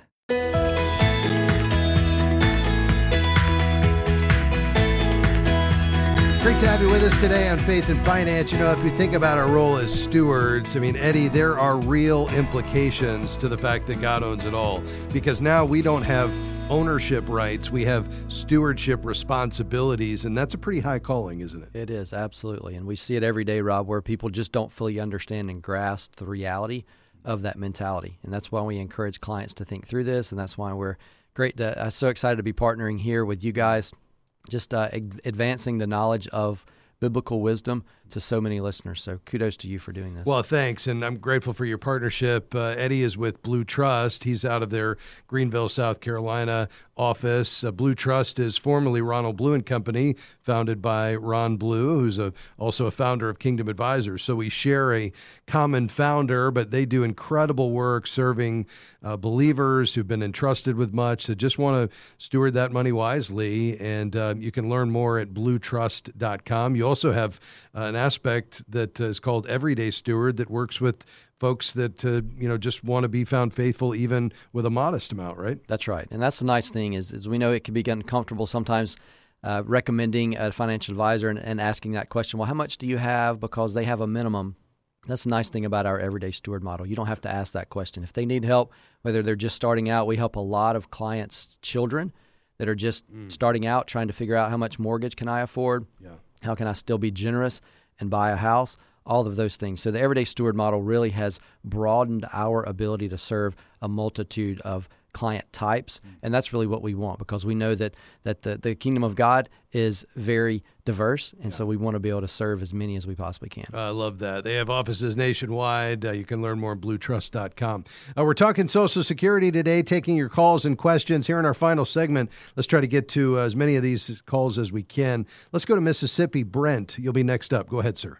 Great to have you with us today on Faith and Finance. You know, if we think about our role as stewards, I mean, Eddie, there are real implications to the fact that God owns it all. Because now we don't have ownership rights, we have stewardship responsibilities, and that's a pretty high calling, isn't it? It is, absolutely. And we see it every day, Rob, where people just don't fully understand and grasp the reality of that mentality. And that's why we encourage clients to think through this, and that's why we're great to, uh, so excited to be partnering here with you guys, just uh, ad- advancing the knowledge of biblical wisdom to so many listeners. So kudos to you for doing this. Well, thanks, and I'm grateful for your partnership. Uh, Eddie is with Blue Trust. He's out of their Greenville, South Carolina office. Uh, Blue Trust is formerly Ronald Blue and Company, founded by Ron Blue, who's a, also a founder of Kingdom Advisors. So we share a common founder, but they do incredible work serving uh, believers who've been entrusted with much, that just want to steward that money wisely. And uh, you can learn more at blue trust dot com. You also have uh, an aspect that is called Everyday Steward that works with folks that uh, you know just want to be found faithful even with a modest amount, right? That's right. And that's the nice thing is, is we know it can be uncomfortable sometimes uh, recommending a financial advisor and, and asking that question, well, how much do you have? Because they have a minimum. That's the nice thing about our Everyday Steward model. You don't have to ask that question. If they need help, whether they're just starting out, we help a lot of clients' children that are just mm. starting out, trying to figure out how much mortgage can I afford? Yeah. How can I still be generous and buy a house? All of those things. So the Everyday Steward model really has broadened our ability to serve a multitude of client types, and that's really what we want, because we know that that the, the kingdom of God is very diverse, and yeah. so we want to be able to serve as many as we possibly can. I love that. They have offices nationwide. Uh, you can learn more at blue trust dot com. Uh, we're talking Social Security today, taking your calls and questions. Here in our final segment, let's try to get to uh, as many of these calls as we can. Let's go to Mississippi. Brent, you'll be next up. Go ahead, sir.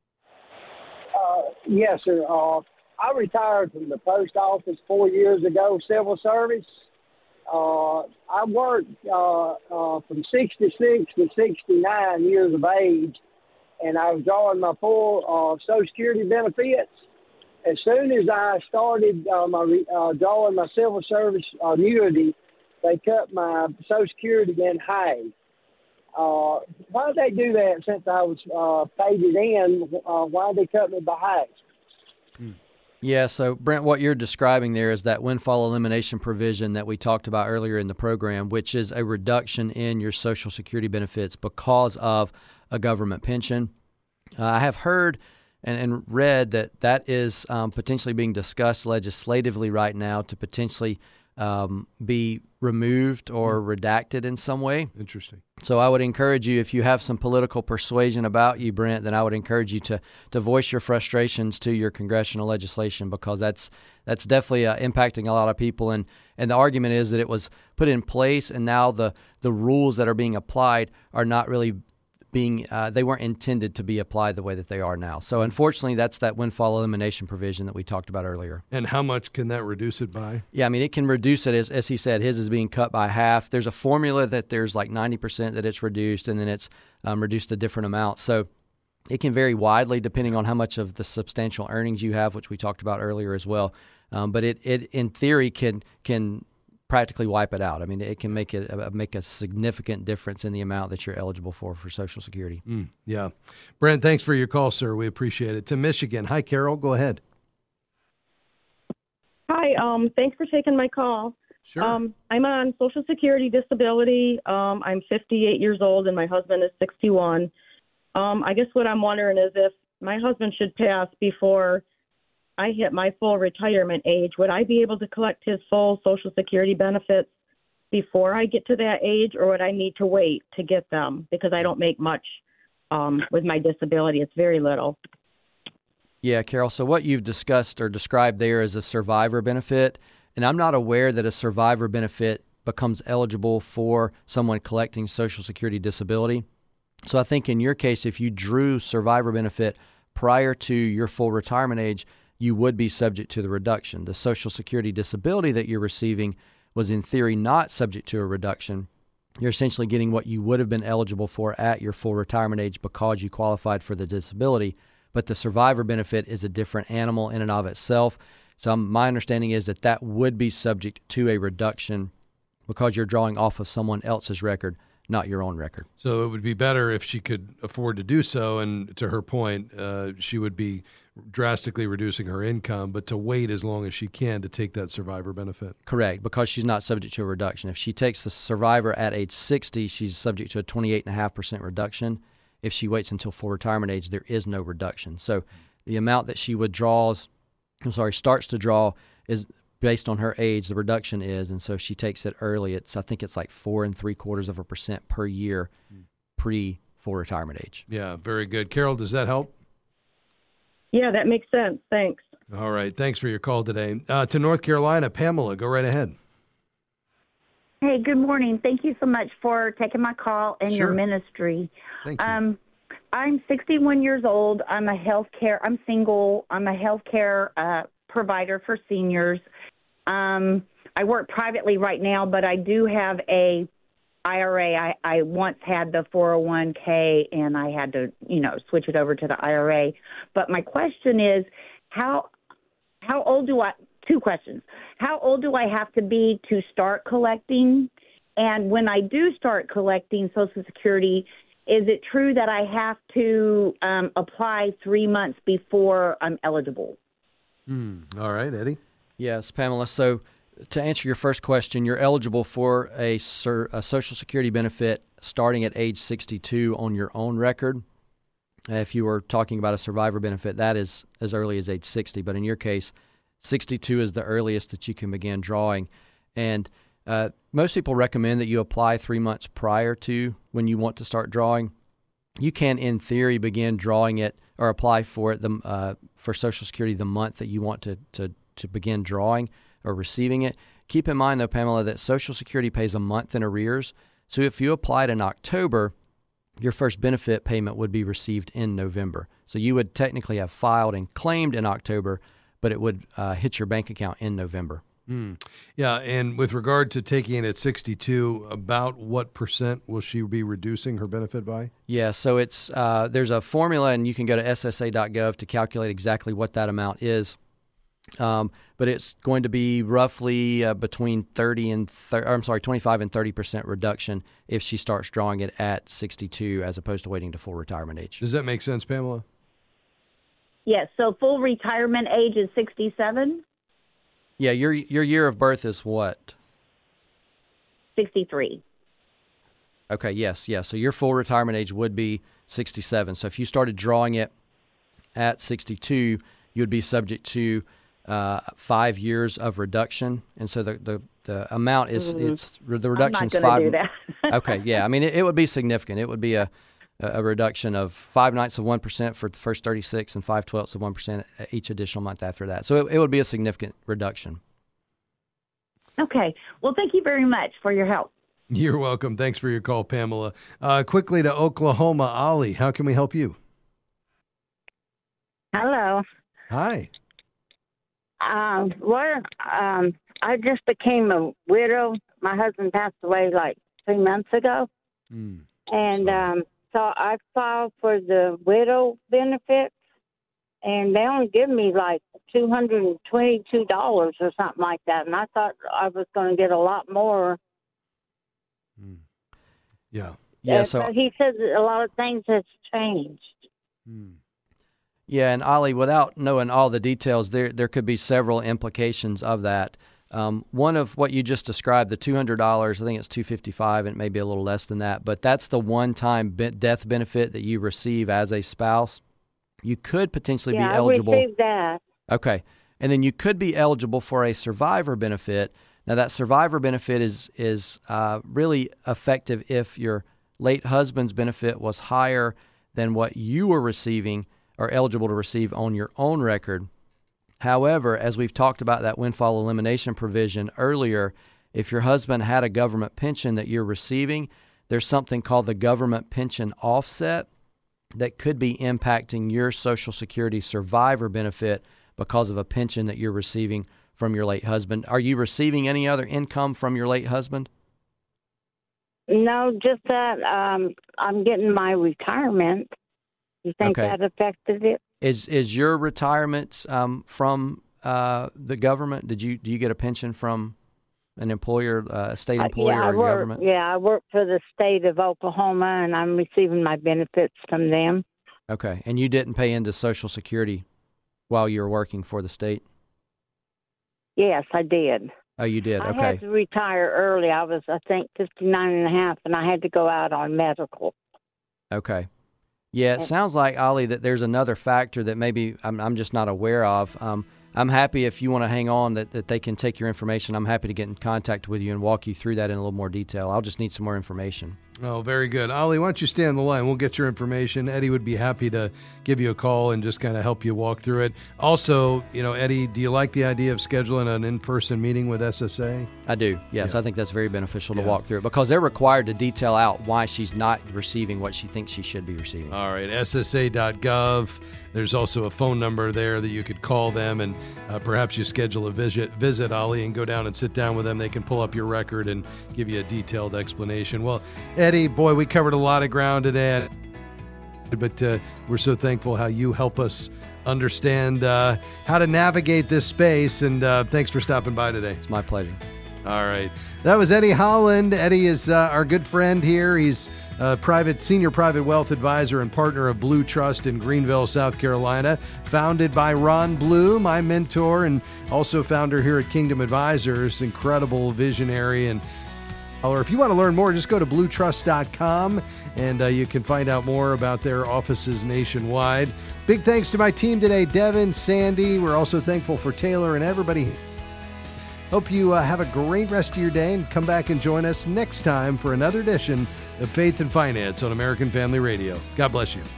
Yes, sir. Uh, I retired from the post office four years ago, civil service. Uh, I worked uh, uh, from sixty-six to sixty-nine years of age, and I was drawing my full uh, Social Security benefits. As soon as I started uh, my uh, drawing my civil service annuity, they cut my Social Security in half. Uh, why did they do that since I was uh, paid it in? Uh, why did they cut me by half? Yeah, so Brent, what you're describing there is that windfall elimination provision that we talked about earlier in the program, which is a reduction in your Social Security benefits because of a government pension. Uh, I have heard and, and read that that is um, potentially being discussed legislatively right now to potentially um, be removed or redacted in some way. Interesting. So I would encourage you, if you have some political persuasion about you, Brent, then I would encourage you to to voice your frustrations to your congressional legislation, because that's that's definitely uh, impacting a lot of people. And, and the argument is that it was put in place, and now the, the rules that are being applied are not really being, uh, they weren't intended to be applied the way that they are now. So unfortunately, that's that windfall elimination provision that we talked about earlier. And how much can that reduce it by? Yeah, I mean, it can reduce it, as, as he said, his is being cut by half. There's a formula that there's like ninety percent that it's reduced, and then it's um, reduced a different amount. So it can vary widely depending on how much of the substantial earnings you have, which we talked about earlier as well. Um, but it, it, in theory, can can practically wipe it out. I mean, it can make it uh, make a significant difference in the amount that you're eligible for for Social Security. Mm, yeah. Brent, thanks for your call, sir. We appreciate it. To Michigan. Hi, Carol. Go ahead. Hi. Um, thanks for taking my call. Sure. Um, I'm on Social Security disability. Um, I'm fifty-eight years old, and my husband is sixty-one. Um, I guess what I'm wondering is if my husband should pass before I hit my full retirement age, would I be able to collect his full Social Security benefits before I get to that age, or would I need to wait to get them? Because I don't make much um, with my disability. It's very little. Yeah, Carol. So what you've discussed or described there is a survivor benefit, and I'm not aware that a survivor benefit becomes eligible for someone collecting Social Security disability. So I think in your case, if you drew survivor benefit prior to your full retirement age, you would be subject to the reduction. The Social Security disability that you're receiving was in theory not subject to a reduction. You're essentially getting what you would have been eligible for at your full retirement age because you qualified for the disability. But the survivor benefit is a different animal in and of itself. So my understanding is that that would be subject to a reduction because you're drawing off of someone else's record, not your own record. So it would be better if she could afford to do so. And to her point, uh, she would be drastically reducing her income, but to wait as long as she can to take that survivor benefit. Correct, because she's not subject to a reduction. If she takes the survivor at age sixty, she's subject to a twenty-eight point five percent reduction. If she waits until full retirement age, there is no reduction. So the amount that she withdraws, I'm sorry, starts to draw is based on her age, the reduction is, and so if she takes it early, it's I think it's like four and three quarters of a percent per year pre full retirement age. Yeah, very good. Carol, does that help? Yeah, that makes sense. Thanks. All right. Thanks for your call today. Uh, to North Carolina, Pamela, go right ahead. Hey, good morning. Thank you so much for taking my call and Sure. your ministry. Thank you. Um, I'm sixty-one years old. I'm a healthcare. I'm single. I'm a healthcare uh, provider for seniors. Um, I work privately right now, but I do have a I R A. I, I once had the four oh one k, and I had to, you know, switch it over to the I R A. But my question is, how how old do I? Two questions. How old do I have to be to start collecting? And when I do start collecting Social Security, is it true that I have to um, apply three months before I'm eligible? Mm, all right, Eddie. Yes, Pamela. So to answer your first question, you're eligible for a, sur- a Social Security benefit starting at age sixty-two on your own record. If you were talking about a survivor benefit, that is as early as age sixty. But in your case, sixty-two is the earliest that you can begin drawing. And uh, most people recommend that you apply three months prior to when you want to start drawing. You can, in theory, begin drawing it or apply for it the, uh, for Social Security the month that you want to, to, to begin drawing or receiving it. Keep in mind, though, Pamela, that Social Security pays a month in arrears. So if you applied in October, your first benefit payment would be received in November. So you would technically have filed and claimed in October, but it would uh, hit your bank account in November. Mm. Yeah, and with regard to taking it at sixty-two, about what percent will she be reducing her benefit by? Yeah, so it's uh, there's a formula, and you can go to S S A dot gov to calculate exactly what that amount is. Um, but it's going to be roughly uh, between thirty and thir- or, I'm sorry, twenty-five and thirty percent reduction if she starts drawing it at sixty-two as opposed to waiting to full retirement age. Does that make sense, Pamela? Yes. So full retirement age is sixty-seven? Yeah, your your year of birth is what? sixty-three. Okay, yes, yes. So your full retirement age would be sixty-seven. So if you started drawing it at sixty-two, you would be subject to uh, five years of reduction. And so the, the, the amount is, Mm-hmm. it's the reduction is I'm five. not going to do that. Okay, yeah. I mean, it, it would be significant. It would be a, a reduction of five ninths of one percent for the first thirty-six and five twelfths of one percent each additional month after that. So it, it would be a significant reduction. Okay. Well, thank you very much for your help. You're welcome. Thanks for your call, Pamela. Uh, quickly to Oklahoma, Ollie, how can we help you? Hello. Hi. Um, well, um, I just became a widow. My husband passed away like three months ago. Mm. And um, so I filed for the widow benefits, and they only give me like two hundred twenty-two dollars or something like that. And I thought I was going to get a lot more. Yeah. Yeah. Uh, So but he says that a lot of things has changed. yeah, and Ollie, without knowing all the details, there there could be several implications of that. Um, one of what you just described, the two hundred dollars, I think it's two hundred fifty-five dollars, and maybe a little less than that, but that's the one-time be- death benefit that you receive as a spouse. You could potentially yeah, be eligible. I received that. Okay. And then you could be eligible for a survivor benefit. Now, that survivor benefit is is uh, really effective if your late husband's benefit was higher than what you were receiving or eligible to receive on your own record. However, as we've talked about that windfall elimination provision earlier, if your husband had a government pension that you're receiving, there's something called the government pension offset that could be impacting your Social Security survivor benefit because of a pension that you're receiving from your late husband. Are you receiving any other income from your late husband? No, just that um, I'm getting my retirement. You think Okay. that affected it? Is is your retirement um, from uh, the government? Did you do you get a pension from an employer, uh, a state employer, Uh, yeah, I or work, government? Yeah, I work for the state of Oklahoma, and I'm receiving my benefits from them. Okay, and you didn't pay into Social Security while you were working for the state? Yes, I did. Oh, you did. I Okay. had to retire early. I was, I think, fifty-nine and a half, and I had to go out on medical. Okay. Yeah, it sounds like, Ollie, that there's another factor that maybe I'm, I'm just not aware of. Um, I'm happy if you want to hang on that, that they can take your information. I'm happy to get in contact with you and walk you through that in a little more detail. I'll just need some more information. Oh, very good. Ollie, why don't you stay on the line? We'll get your information. Eddie would be happy to give you a call and just kind of help you walk through it. Also, you know, Eddie, do you like the idea of scheduling an in-person meeting with S S A? I do, yes. Yeah. I think that's very beneficial to Yeah. walk through it because they're required to detail out why she's not receiving what she thinks she should be receiving. All right, S S A dot gov. There's also a phone number there that you could call them, and uh, perhaps you schedule a visit, visit, Ollie, and go down and sit down with them. They can pull up your record and give you a detailed explanation. Well, Eddie, boy, we covered a lot of ground today, but uh, we're so thankful how you help us understand uh, how to navigate this space, and uh, thanks for stopping by today. It's my pleasure. All right. That was Eddie Holland. Eddie is uh, our good friend here. He's a private, senior private wealth advisor and partner of Blue Trust in Greenville, South Carolina, founded by Ron Blue, my mentor, and also founder here at Kingdom Advisors. Incredible visionary. And or if you want to learn more, just go to blue trust dot com and uh, you can find out more about their offices nationwide. Big thanks to my team today, Devin, Sandy. We're also thankful for Taylor and everybody. Hope you uh, have a great rest of your day and come back and join us next time for another edition of Faith and Finance on American Family Radio. God bless you.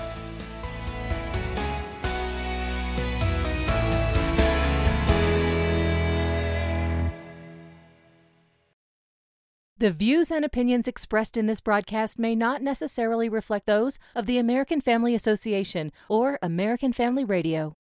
The views and opinions expressed in this broadcast may not necessarily reflect those of the American Family Association or American Family Radio.